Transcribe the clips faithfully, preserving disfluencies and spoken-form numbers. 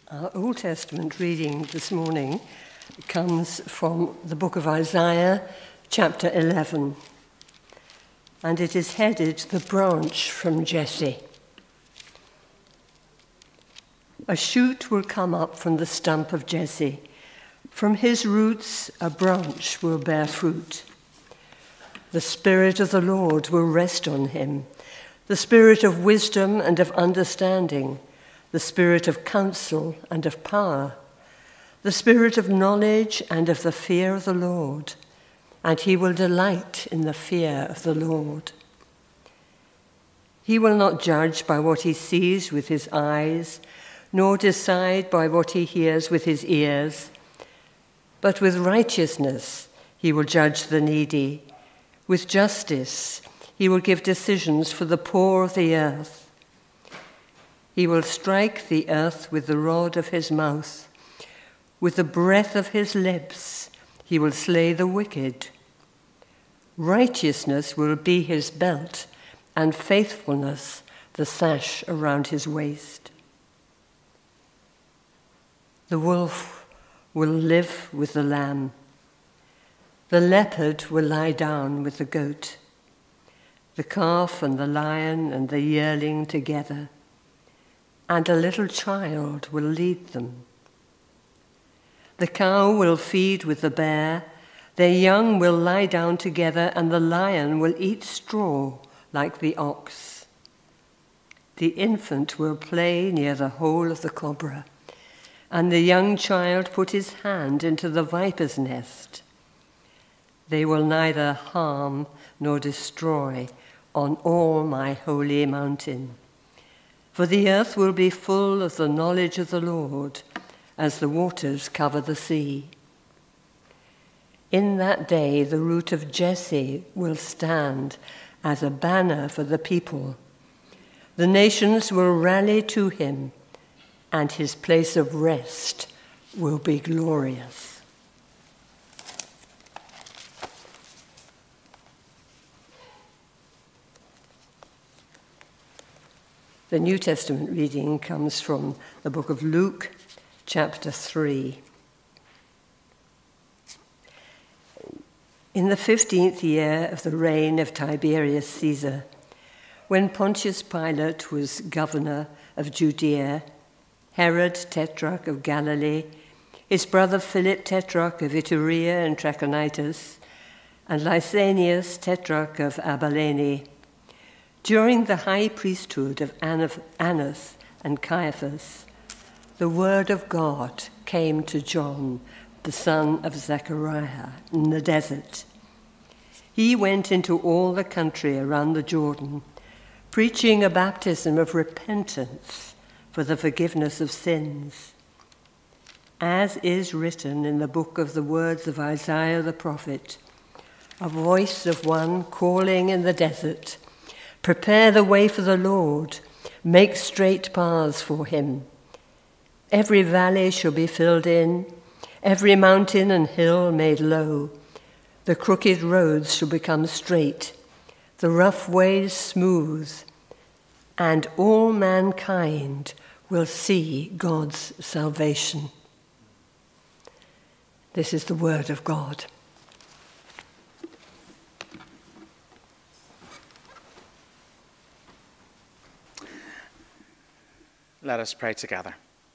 Our Old Testament reading this morning comes from the book of Isaiah, chapter eleven, and it is headed, "The Branch from Jesse." A shoot will come up from the stump of Jesse. From his roots a branch will bear fruit. The Spirit of the Lord will rest on him, the Spirit of wisdom and of understanding, the Spirit of counsel and of power, the Spirit of knowledge and of the fear of the Lord, and he will delight in the fear of the Lord. He will not judge by what he sees with his eyes, nor decide by what he hears with his ears, but with righteousness he will judge the needy. With justice he will give decisions for the poor of the earth. He will strike the earth with the rod of his mouth. With the breath of his lips he will slay the wicked. Righteousness will be his belt, and faithfulness the sash around his waist. The wolf will live with the lamb. The leopard will lie down with the goat. The calf and the lion and the yearling together, and a little child will lead them. The cow will feed with the bear, their young will lie down together, and the lion will eat straw like the ox. The infant will play near the hole of the cobra, and the young child put his hand into the viper's nest. They will neither harm nor destroy on all my holy mountain. For the earth will be full of the knowledge of the Lord, as the waters cover the sea. In that day the root of Jesse will stand as a banner for the people. The nations will rally to him, and his place of rest will be glorious. The New Testament reading comes from the book of Luke, chapter three. In the fifteenth year of the reign of Tiberius Caesar, when Pontius Pilate was governor of Judea, Herod, tetrarch of Galilee, his brother Philip, tetrarch of Iturea and Trachonitis, and Lysanias, tetrarch of Abilene, during the high priesthood of Annas and Caiaphas, the word of God came to John, the son of Zechariah, in the desert. He went into all the country around the Jordan, preaching a baptism of repentance for the forgiveness of sins, as is written in the book of the words of Isaiah the prophet, a voice of one calling in the desert, "Prepare the way for the Lord, make straight paths for him. Every valley shall be filled in, every mountain and hill made low. The crooked roads shall become straight, the rough ways smooth, and all mankind will see God's salvation." This is the word of God. Let us pray together.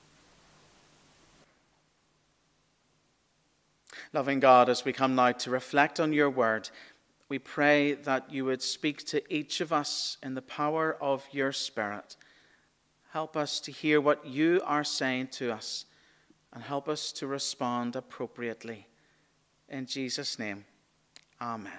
Loving God, as we come now to reflect on your word, we pray that you would speak to each of us in the power of your Spirit. Help us to hear what you are saying to us, and help us to respond appropriately. In Jesus' name, amen.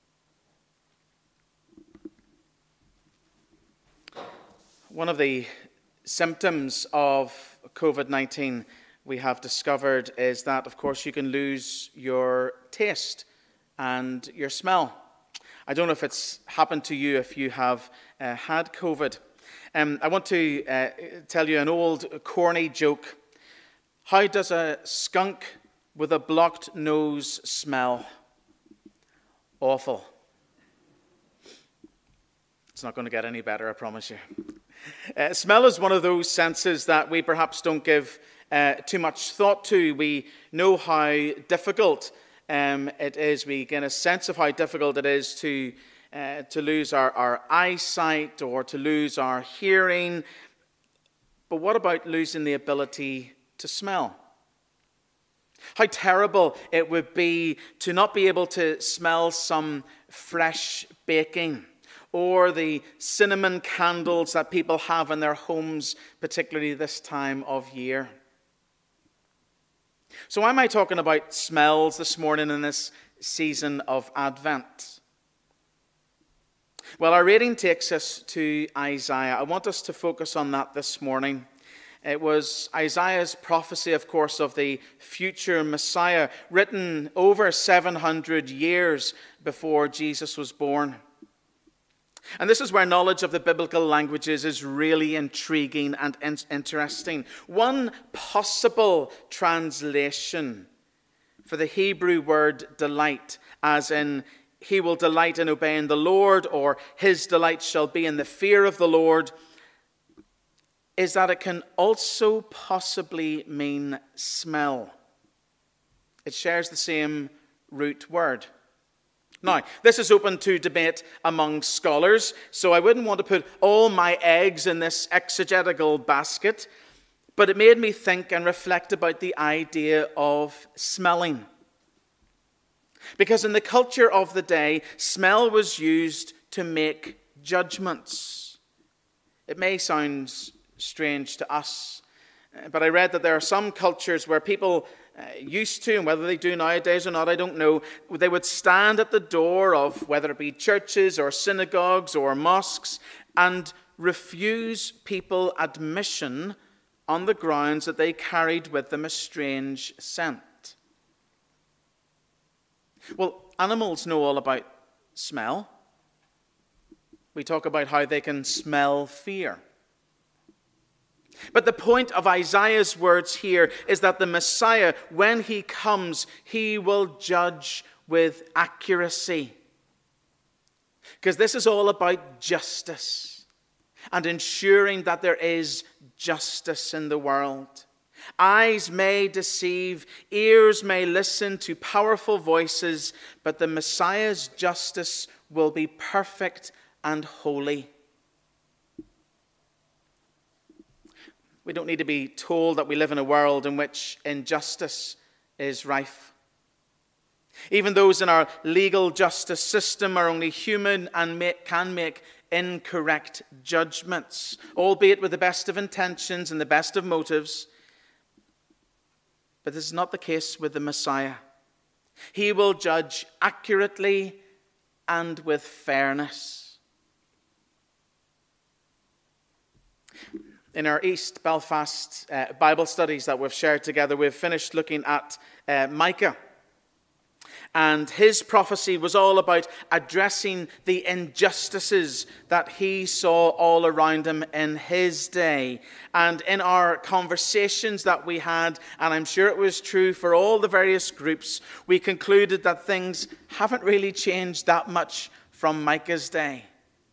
One of the symptoms of covid nineteen we have discovered is that, of course, you can lose your taste and your smell. I don't know if it's happened to you if you have uh, had COVID. Um, I want to uh, tell you an old corny joke. How does a skunk with a blocked nose smell? Awful. It's not going to get any better, I promise you. Uh, smell is one of those senses that we perhaps don't give uh, too much thought to. We know how difficult um, it is. We get a sense of how difficult it is to uh, to lose our, our eyesight or to lose our hearing. But what about losing the ability to smell? How terrible it would be to not be able to smell some fresh baking or the cinnamon candles that people have in their homes, particularly this time of year. So why am I talking about smells this morning in this season of Advent? Well, our reading takes us to Isaiah. I want us to focus on that this morning. It was Isaiah's prophecy, of course, of the future Messiah, written over seven hundred years before Jesus was born. And this is where knowledge of the biblical languages is really intriguing and interesting. One possible translation for the Hebrew word delight, as in he will delight in obeying the Lord, or his delight shall be in the fear of the Lord, is that it can also possibly mean smell. It shares the same root word. Now, this is open to debate among scholars, so I wouldn't want to put all my eggs in this exegetical basket, but it made me think and reflect about the idea of smelling. Because in the culture of the day, smell was used to make judgments. It may sound strange to us, but I read that there are some cultures where people uh, used to, and whether they do nowadays or not, I don't know, they would stand at the door of whether it be churches or synagogues or mosques and refuse people admission on the grounds that they carried with them a strange scent. Well, animals know all about smell. We talk about how they can smell fear. But the point of Isaiah's words here is that the Messiah, when he comes, he will judge with accuracy. Because this is all about justice and ensuring that there is justice in the world. Eyes may deceive, ears may listen to powerful voices, but the Messiah's justice will be perfect and holy. We don't need to be told that we live in a world in which injustice is rife. Even those in our legal justice system are only human and make, can make incorrect judgments, albeit with the best of intentions and the best of motives. But this is not the case with the Messiah. He will judge accurately and with fairness. In our East Belfast uh, Bible studies that we've shared together, we've finished looking at uh, Micah. And his prophecy was all about addressing the injustices that he saw all around him in his day. And in our conversations that we had, and I'm sure it was true for all the various groups, we concluded that things haven't really changed that much from Micah's day.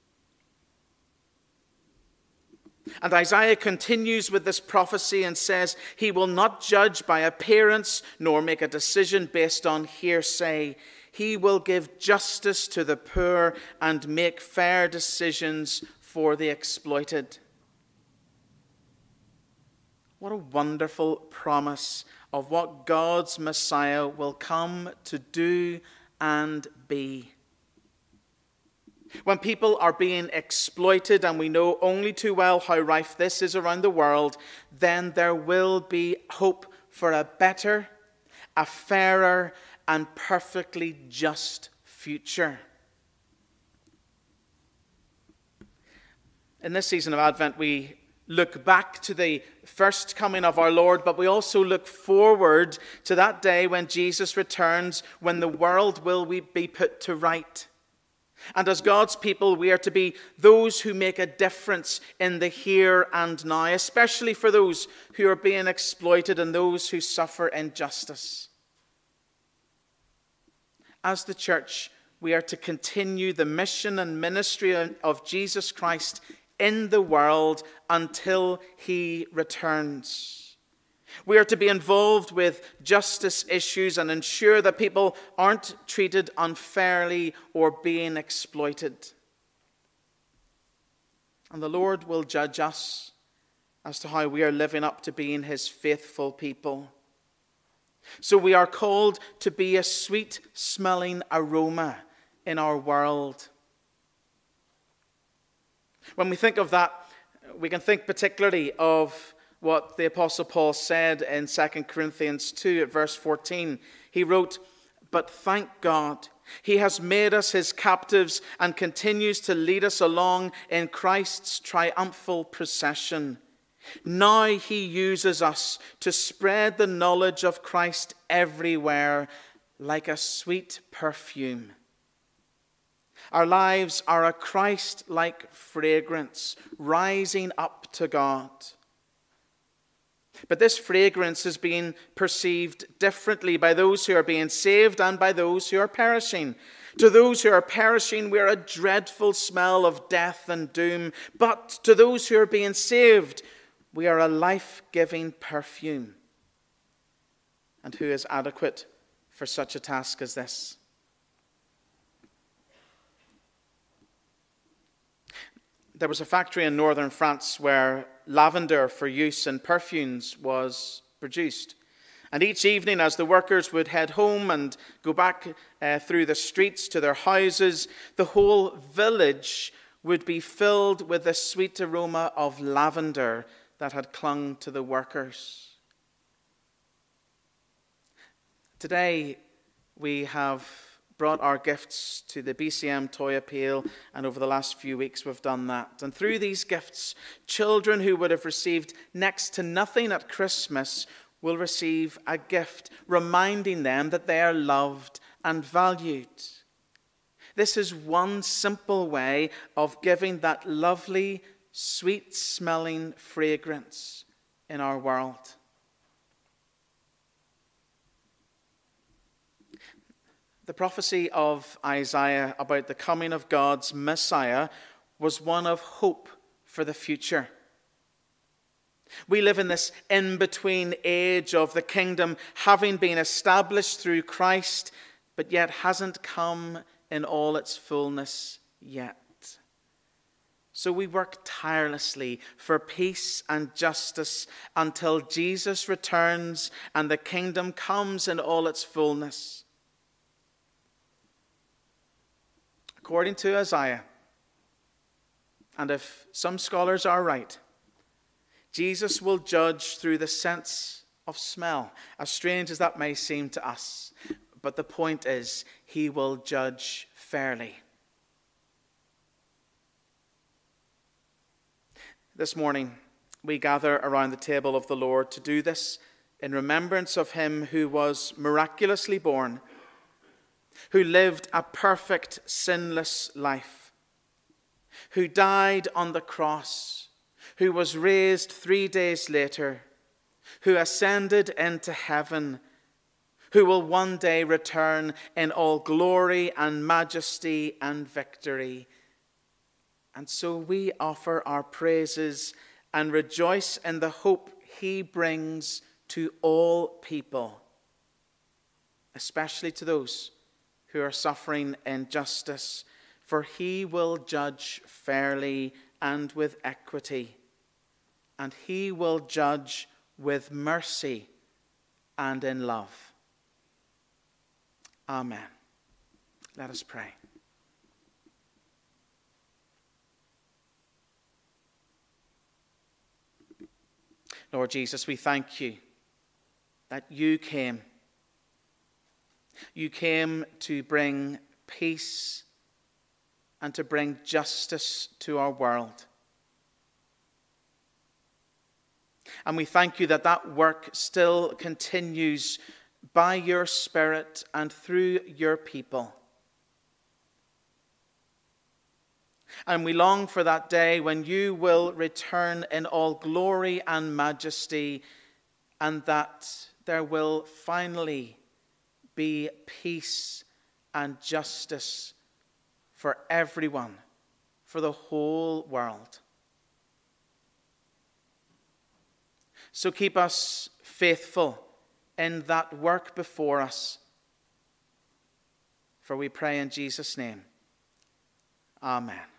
And Isaiah continues with this prophecy and says, he will not judge by appearance nor make a decision based on hearsay. He will give justice to the poor and make fair decisions for the exploited. What a wonderful promise of what God's Messiah will come to do and be. When people are being exploited, and we know only too well how rife this is around the world, then there will be hope for a better, a fairer, and perfectly just future. In this season of Advent, we look back to the first coming of our Lord, but we also look forward to that day when Jesus returns, when the world will be put to right. And as God's people, we are to be those who make a difference in the here and now, especially for those who are being exploited and those who suffer injustice. As the church, we are to continue the mission and ministry of Jesus Christ in the world until he returns. We are to be involved with justice issues and ensure that people aren't treated unfairly or being exploited. And the Lord will judge us as to how we are living up to being his faithful people. So we are called to be a sweet-smelling aroma in our world. When we think of that, we can think particularly of what the Apostle Paul said in Second Corinthians two at verse fourteen. He wrote, "But thank God, he has made us his captives and continues to lead us along in Christ's triumphal procession. Now he uses us to spread the knowledge of Christ everywhere like a sweet perfume. Our lives are a Christ-like fragrance rising up to God. But this fragrance is being perceived differently by those who are being saved and by those who are perishing. To those who are perishing, we are a dreadful smell of death and doom. But to those who are being saved, we are a life-giving perfume. And who is adequate for such a task as this? There was a factory in northern France where lavender for use in perfumes was produced. And each evening, as the workers would head home and go back uh, through the streets to their houses, the whole village would be filled with the sweet aroma of lavender that had clung to the workers. Today, we have brought our gifts to the B C M Toy Appeal, and over the last few weeks we've done that. And through these gifts, children who would have received next to nothing at Christmas will receive a gift reminding them that they are loved and valued. This is one simple way of giving that lovely, sweet-smelling fragrance in our world. The prophecy of Isaiah about the coming of God's Messiah was one of hope for the future. We live in this in-between age of the kingdom having been established through Christ, but yet hasn't come in all its fullness yet. So we work tirelessly for peace and justice until Jesus returns and the kingdom comes in all its fullness. According to Isaiah, and if some scholars are right, Jesus will judge through the sense of smell, as strange as that may seem to us. But the point is, he will judge fairly. This morning, we gather around the table of the Lord to do this in remembrance of him who was miraculously born, who lived a perfect, sinless life, who died on the cross, who was raised three days later, who ascended into heaven, who will one day return in all glory and majesty and victory. And so we offer our praises and rejoice in the hope he brings to all people, especially to those who are suffering injustice, for he will judge fairly and with equity, and he will judge with mercy and in love. Amen. Let us pray. Lord Jesus, we thank you that you came. You came to bring peace and to bring justice to our world. And we thank you that that work still continues by your Spirit and through your people. And we long for that day when you will return in all glory and majesty, and that there will finally be peace and justice for everyone, for the whole world. So keep us faithful in that work before us. For we pray in Jesus' name. Amen.